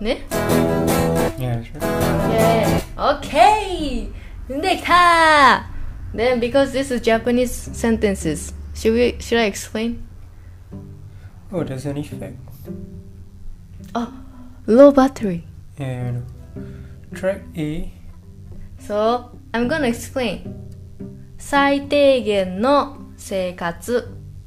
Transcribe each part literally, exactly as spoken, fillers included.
ね Yeah, sure. Yeah. Okay! できた! Then because this is Japanese sentences, should we should I explain? Oh, there's an effect. Oh, low battery. Yeah, I know. Track A. So, I'm gonna explain. 最低限の生活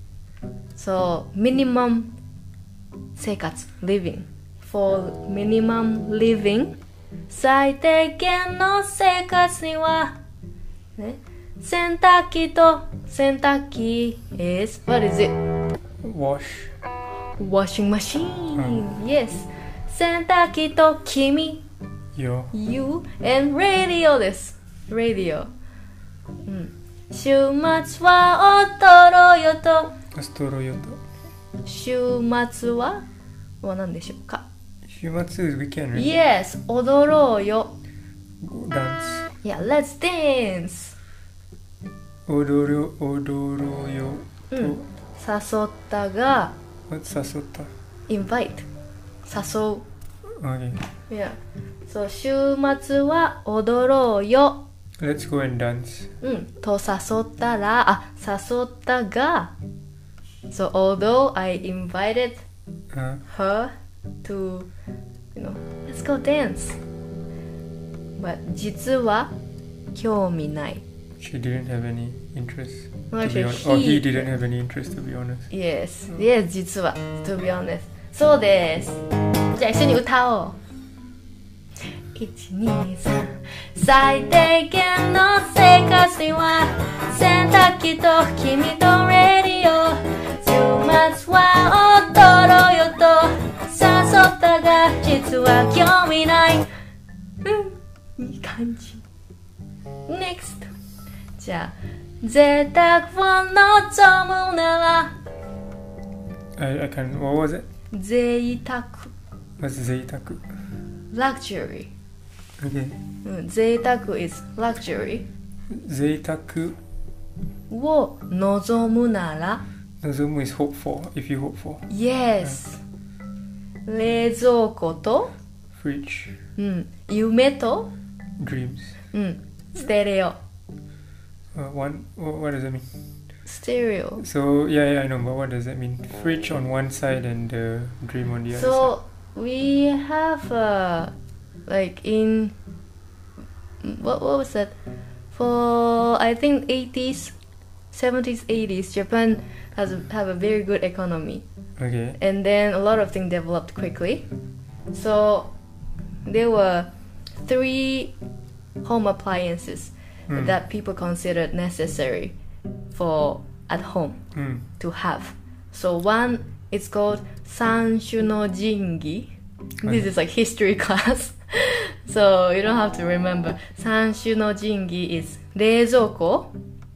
So, minimum 生活 living For minimum living 最低限の生活には、ね、洗濯機と洗濯機 is What is it? Wash. Washing machine、うん、Yes 洗濯機と君 Yo. You and radio です Radio、うん、週末は踊ろうよと Astoro-yo. 週末はは何でしょうか Shumatsu is weekend, right? Yes 踊ろうよ Go dance. Yeah let's dance Odoro, odoro-yo. うん誘ったが What's sasota? invite 誘う Okay. Yeah So 週末は踊ろうよ Let's go and dance. うんと誘ったらあ誘ったが So although I invited Uh, her to you know let's go dance but 実は興味ない she didn't have any interest. No, To be actually, honest. Or he he- didn't have any interest, to be honest. Yes yes 実は to be honest そうですじゃあ一緒に歌おういちにさん最低限の生活には洗濯機と君とレディオ週末は踊ろうよと誘ったが実は興味ないうんいい感じ NEXT じゃあ贅沢を望むなら I, I can. What was it? 贅沢 What's zeitaku? luxury Okay. うん贅沢 is luxury Zeitaku. を望むなら Nozomu is hope for. If you hope for. Yes 冷蔵庫と、 Fridge. うん、夢と、 Dreams. うん、ステレオ Uh, one. What, what does that mean? ステレオ So yeah, yeah, I know. But what does that mean? Fridge on one side and the dream on the other So we have uh, like in what what was that? For I think eighties, seventies, eighties, Japan has a, have a very good economy, side. Okay. and then a lot of things developed quickly. So there were three home appliances Mm. that people considered necessary for at home Mm. to have. So one is called Sanshu no Jingi. This is like history class. So you don't have to remember. Sanshu no Jingi is 冷蔵庫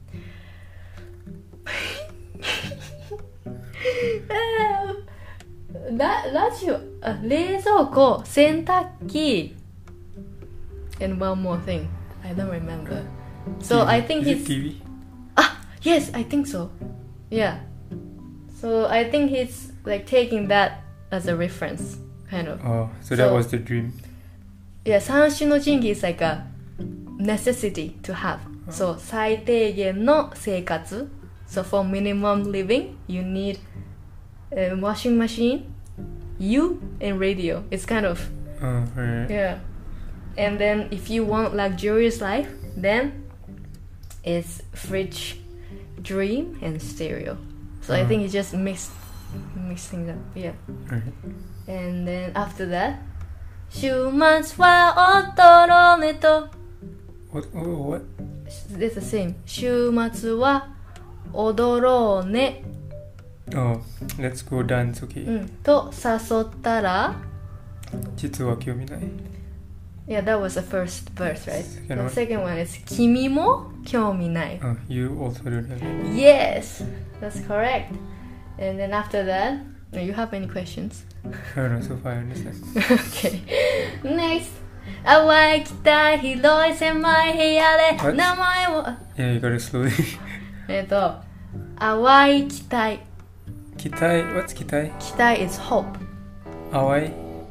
ララジオあ冷蔵庫洗濯機 and one more thing I don't remember. So T V. I think Is it he's T V. ah yes I think so. Yeah. So I think he's like taking that as a reference, kind of. Oh, so that So- was the dream. Yeah, 三種の神器 is like a necessity to have. So 最低限の生活. So for minimum living, you need a washing machine, you, and radio. It's kind of Oh, right. yeah. And then if you want luxurious life, then it's fridge, dream, and stereo. So I Uh. think you just mix mix things up. Yeah. Right. And then after that, 週末は踊ろうねと What? Oh, what? It's the same. 週末は踊ろうね、 Oh, let's go dance. Okay. うん、と誘ったら Jitsu wa kyomi nai. Yeah, that was the first verse, right? Second The one. second one is 君も興味ない Oh, you also don't have any. Yes, that's correct. And then after that, do you have any questions? I don't know, so far I understand. Okay. Next. 淡い北い広い狭い部屋で What? 名前を Yeah, you gotta slowly. えっと淡い期待 Kitai, what's Kitai? 期待 is hope Awai?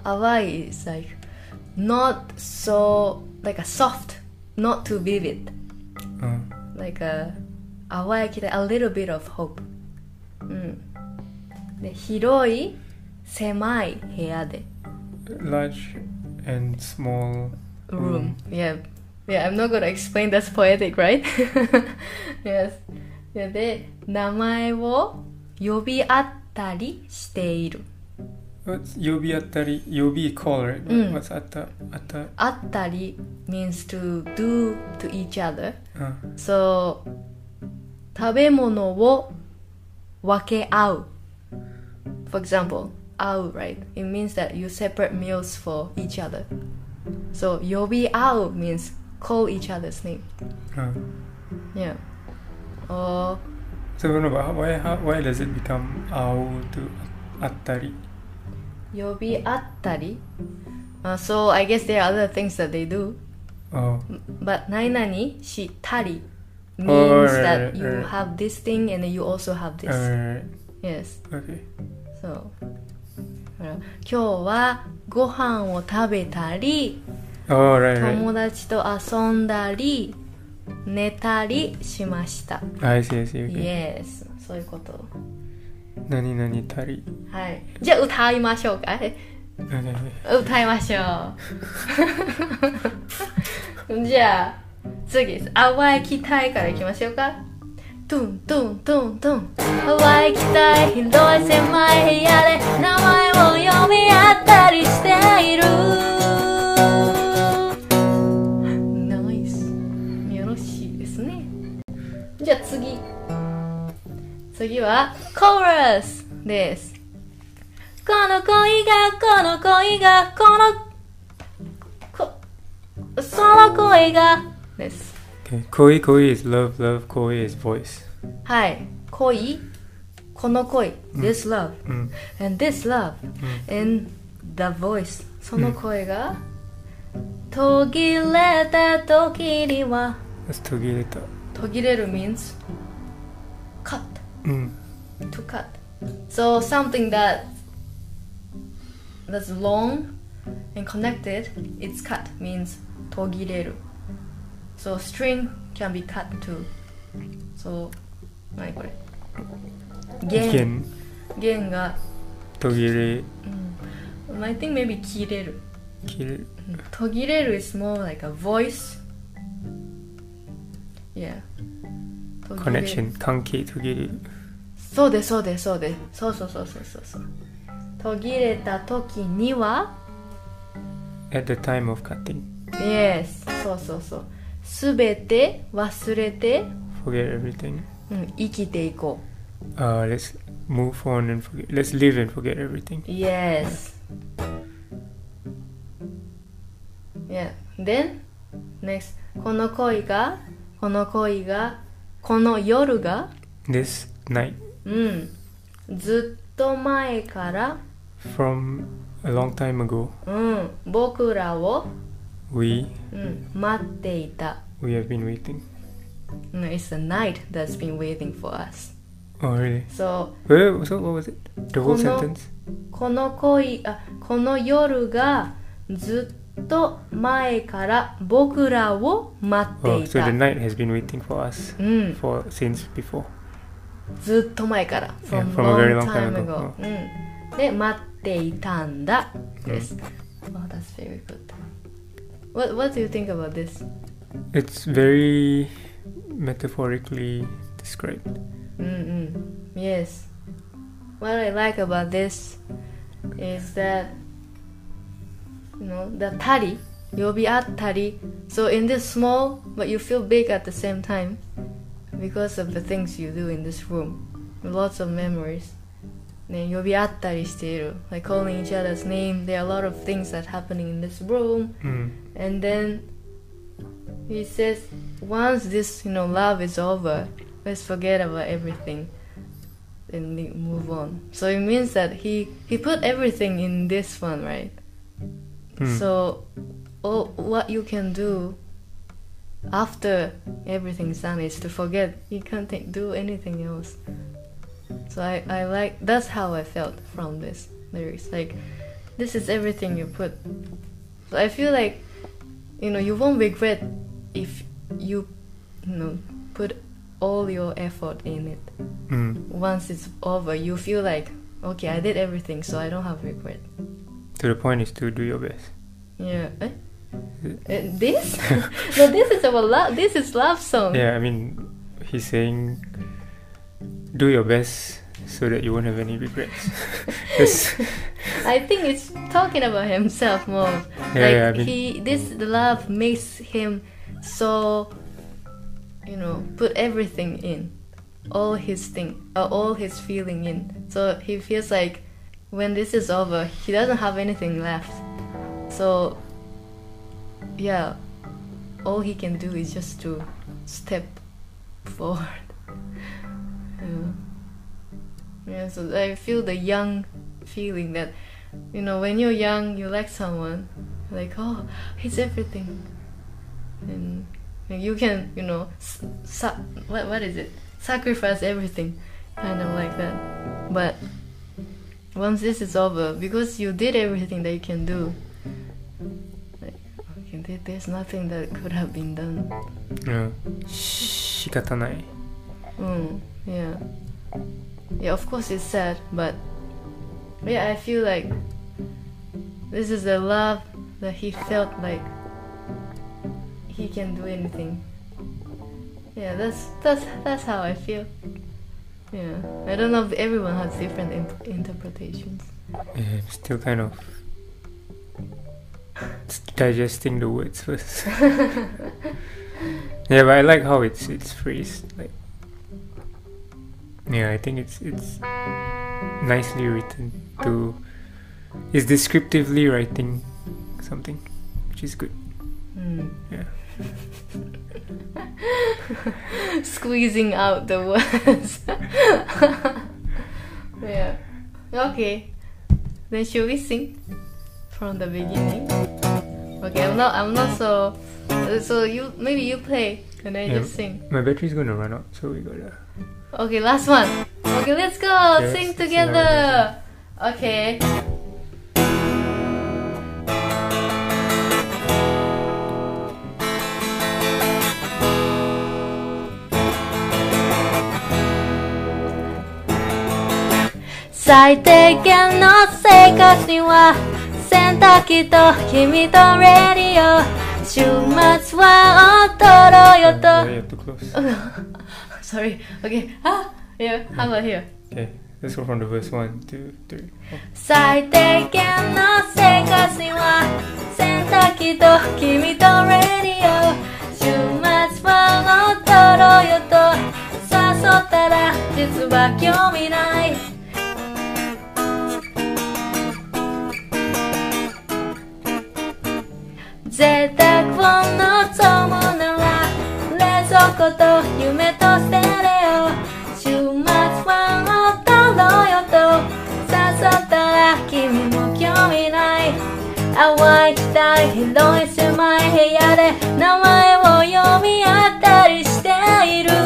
awai is like not so like a soft, not too vivid. Uh, Like a awai kita, a little bit of hope. うん。で、広い、狭い部屋で。 large and small room. Yeah. Yeah, I'm not gonna explain that's poetic, right? Yes. で、名前を呼び合ったりしている。 What's yobi attari? Yobi call, right? Mm. What's atta? Atta? 会ったり means to do to each other. Uh, So, 食べ物を分け合う. For example, 合う, right? It means that you separate meals for each other. So, 呼び合う means call each other's name. uh. Yeah. Or, So no, but why how, why does it become au to attari? 呼び合ったり. Uh, so, I guess there are other things that they do. Oh, But 何々したり means Oh, right, that right, you right. have this thing and then you also have this. alright. Yes. Okay. そうだから今日はご飯を食べたり Oh, right, right. 友達と遊んだり寝たりしました。 I see, I see. Okay. Yes そういうこと。 Nani nani tari. はいじゃあ歌いましょうか。 Okay. 歌いましょう。じゃあ次です。淡い期待からいきましょうか。トゥントゥントゥントゥン淡い期待広い狭い部屋で名前を呼び合ったりしている。ナイス。よろしいですね。じゃあ次次はコーラスです。この恋がこの恋がこのこその恋がです。 Okay. Koi koi is love, love koi is voice. はい恋この恋 this love、 Mm. and this love、 and the voice その声が、途切れた時には That's togireta. 途切れる means cut Mm. to cut so something that that's long and connected it's cut means 途切れる so string can be cut too so 何これ弦 Gen. 弦が Togire. I think maybe 切れる Kill. 途切れる is more like a voice yeah 途切れる Connection. Kanki togire. そうですそうですそうですそうそうそうそうそうそう途切れた時には At the time of cutting. Yes そうそうそうすべて忘れて、 Forget everything. うん、生きていこ Uh, let's move on and forget. Let's live and forget everything. う Yes Yeah Then Next この恋がこの恋がこの夜が This night. うんずっと前から From a long time ago, うん僕らを、 we うん、待っていた we have been waiting. No, it's the night that's been waiting for us. Oh, really? So, Wait, so what was it? The whole Kono- sentence? この恋あこの夜がずっと前から僕らを待って Oh, い so た。 the night has been waiting for us うん、 for since before. ずっと前から。 Yeah, From from a very long long time time ago. ago. うん。で、待っていたんだ。です。Oh, that's very good. What, what do you think about this? It's very metaphorically described. うんうん。Yes. What I like about this is that, you know, the たり、呼び合ったり. So in this small, but you feel big at the same time because of the things you do in this room. Lots of memories. ね、呼び合ったりしている. Like calling each other's name. There are a lot of things that are happening in this room. Mm. And then he says, once this, you know, love is over, let's forget about everything and we move on. So it means that he he put everything in this one, right? Mm. So all what you can do after everything's done is to forget. You can't think, do anything else. So I, I like that's how I felt from this lyrics. Like this is everything you put. So I feel like, you know, you won't regret if you, you know, put all your effort in it. Mm. Once it's over, you feel like, okay, I did everything, so I don't have regret. So the point is to do your best. Yeah. Eh? Uh, this? No, this is about love. This is love song. Yeah, I mean, he's saying, do your best so that you won't have any regrets. I think it's talking about himself more. Yeah, like yeah, I mean, he, this the love makes him so, you know, put everything in, all his thing, uh, all his feeling in. So he feels like when this is over, he doesn't have anything left. So yeah, all he can do is just to step forward. Yeah. Yeah, so I feel the young feeling that, you know, when you're young, you like someone, like, oh, he's everything, and you can, you know, sa- what what is it? Sacrifice everything, kind of like that. But once this is over, because you did everything that you can do, like, okay, there's nothing that could have been done. Yeah. Shikatanai. Mm, yeah. Yeah, of course it's sad, but yeah, I feel like this is the love that he felt like he can do anything. Yeah, that's that's that's how I feel. Yeah, I don't know if everyone has different imp- interpretations. Yeah, I'm still kind of digesting the words first. Yeah, but I like how it's it's phrased. Like, yeah, I think it's it's nicely written. To it's descriptively writing something, which is good. Mm. Yeah. Squeezing out the words. Yeah. Okay. Then should we sing from the beginning? Okay, I'm not. I'm not so. So you maybe you play and then Yeah, just sing. my battery's gonna run out, so we gotta. Okay, last one. Okay, let's go. Yeah, Sing let's sing together. Okay.最低限の生活には洗濯機と君とレディオ週末は踊ろうよ Yeah, you と have to close. Sorry, okay. Ah, yeah, how about here? Okay, let's go from the verse one, two, three. Four. 最低限の生活には洗濯機と君とレディオ週末は踊ろうよと誘ったら実は興味ない贅沢を望むなら冷蔵庫と夢とステレオ週末は踊ろうよと誘ったら君も興味ない淡い期待広い狭い部屋で名前を読み合ったりしている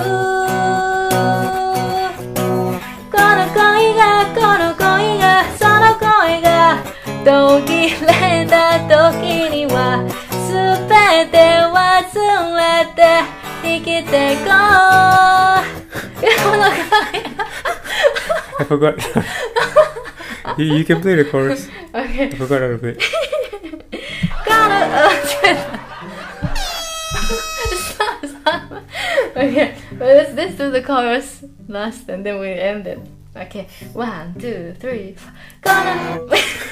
この恋がこの恋がその恋が途切れた時には全て忘れて生きてこう I forgot. you, you can play the chorus. Okay. I forgot how to play. Stop, stop. Okay, well, let's, let's do the chorus last and then we end it. Okay, one, two, three, four. Gonna...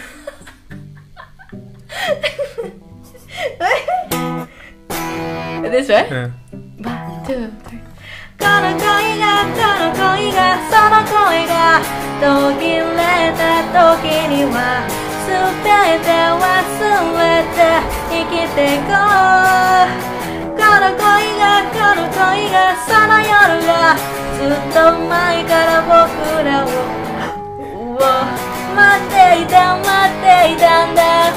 This way? Yeah. One, two, three. この恋がこの恋がその恋が途切れた時には全て忘れて生きてこうこの恋がこの恋がその夜がずっと前から僕らを待っていた待っていたんだ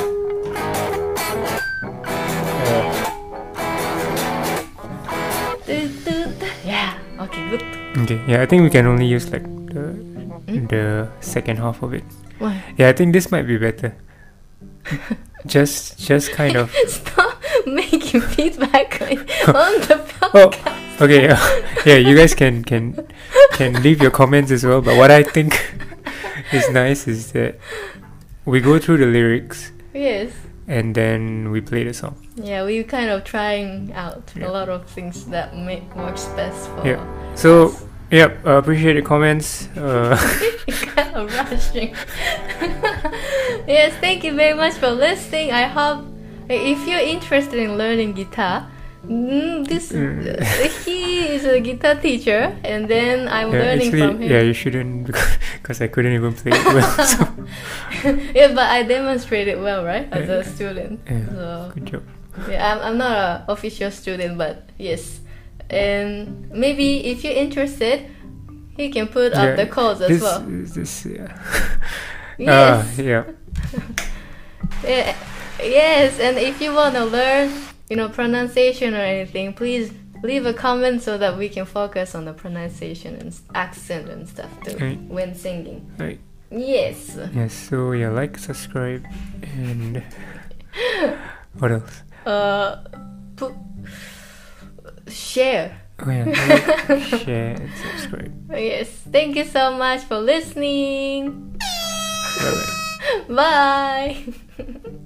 Yeah, okay, good. Okay, yeah, I think we can only use like the mm? the second half of it. Why? Yeah, I think this might be better. just just kind of. Stop making feedback on the Oh, podcast. okay. Uh, yeah, you guys can can can leave your comments as well. But what I think is nice is that we go through the lyrics Yes. and then we play the song. Yeah, we kind of trying out Yeah. a lot of things that make works best for. Yeah. So, yep. Uh, appreciate the comments. Uh, kind of rushing. Yes, thank you very much for listening. I hope if you're interested in learning guitar, mm, this Mm. uh, he is a guitar teacher, and then I'm yeah, learning actually, from him. yeah, you shouldn't because I couldn't even play it well. So, Yeah, but I demonstrated well, right, as Yeah. a student. yeah, So good job. yeah, I'm I'm not an official student, but yes, and maybe if you're interested, he can put up Yeah, the codes as This, well. this, yeah. Yes. Ah, yeah. Yeah, yes, and if you want to learn, you know, pronunciation or anything, please leave a comment so that we can focus on the pronunciation and s- accent and stuff too Right. when singing. Right. Yes. Yes. So yeah, like, subscribe, and what else? Uh, pu- share. Oh yeah, like, share, and subscribe. Yes. Thank you so much for listening. Bye bye. Bye.